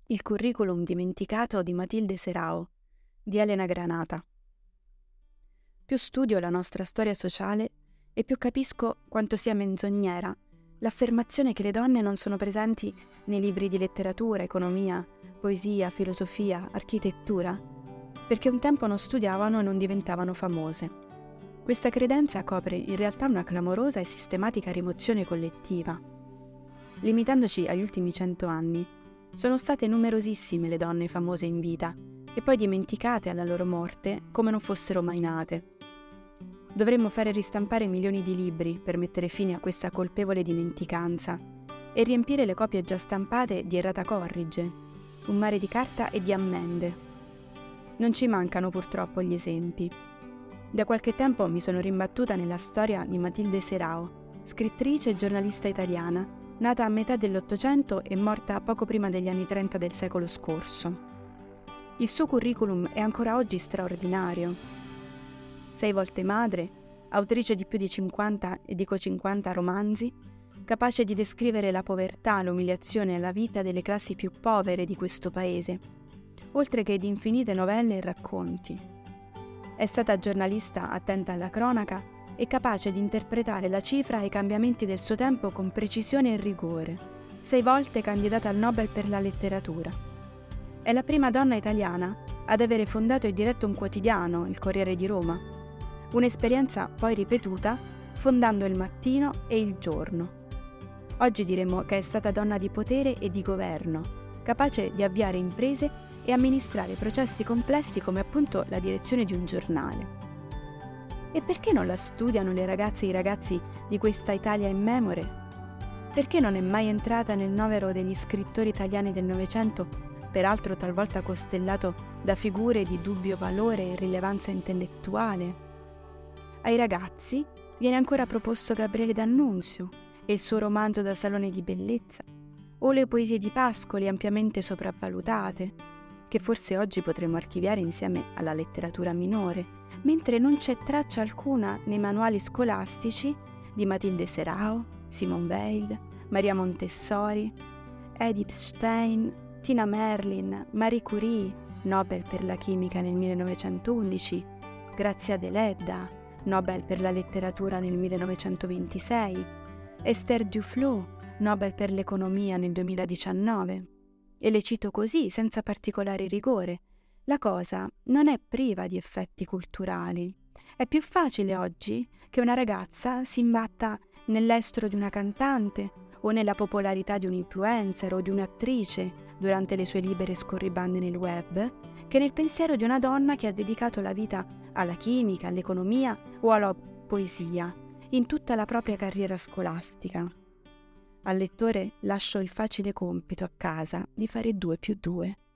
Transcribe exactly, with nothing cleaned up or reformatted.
Il curriculum dimenticato di Matilde Serao, di Elena Granata. Più studio la nostra storia sociale e più capisco quanto sia menzognera l'affermazione che le donne non sono presenti nei libri di letteratura, economia, poesia, filosofia, architettura, perché un tempo non studiavano e non diventavano famose. Questa credenza copre in realtà una clamorosa e sistematica rimozione collettiva. Limitandoci agli ultimi cento anni, sono state numerosissime le donne famose in vita e poi dimenticate alla loro morte come non fossero mai nate. Dovremmo fare ristampare milioni di libri per mettere fine a questa colpevole dimenticanza e riempire le copie già stampate di errata corrige, un mare di carta e di ammende. Non ci mancano purtroppo gli esempi. Da qualche tempo mi sono rimbattuta nella storia di Matilde Serao, scrittrice e giornalista italiana, nata a metà dell'Ottocento e morta poco prima degli anni trenta del secolo scorso. Il suo curriculum è ancora oggi straordinario. Sei volte madre, autrice di più di cinquanta, e dico cinquanta, romanzi, capace di descrivere la povertà, l'umiliazione e la vita delle classi più povere di questo paese, oltre che di infinite novelle e racconti. È stata giornalista attenta alla cronaca e capace di interpretare la cifra e i cambiamenti del suo tempo con precisione e rigore, sei volte candidata al Nobel per la letteratura. È la prima donna italiana ad avere fondato e diretto un quotidiano, il Corriere di Roma, un'esperienza poi ripetuta fondando Il Mattino e Il Giorno. Oggi diremmo che è stata donna di potere e di governo, capace di avviare imprese e amministrare processi complessi come appunto la direzione di un giornale. E perché non la studiano le ragazze e i ragazzi di questa Italia immemore? Perché non è mai entrata nel novero degli scrittori italiani del Novecento, peraltro talvolta costellato da figure di dubbio valore e rilevanza intellettuale? Ai ragazzi viene ancora proposto Gabriele D'Annunzio e il suo romanzo da salone di bellezza, o le poesie di Pascoli ampiamente sopravvalutate, che forse oggi potremmo archiviare insieme alla letteratura minore, mentre non c'è traccia alcuna nei manuali scolastici di Matilde Serao, Simone Weil, Maria Montessori, Edith Stein, Tina Merlin, Marie Curie, Nobel per la chimica nel millenovecentoundici, Grazia Deledda, Nobel per la letteratura nel millenovecentoventisei, Esther Duflo, Nobel per l'economia nel duemiladiciannove. E le cito così, senza particolare rigore. La cosa non è priva di effetti culturali. È più facile oggi che una ragazza si imbatta nell'estro di una cantante o nella popolarità di un influencer o di un'attrice durante le sue libere scorribande nel web, che nel pensiero di una donna che ha dedicato la vita alla chimica, all'economia o alla poesia in tutta la propria carriera scolastica. Al lettore lascio il facile compito a casa di fare due più due.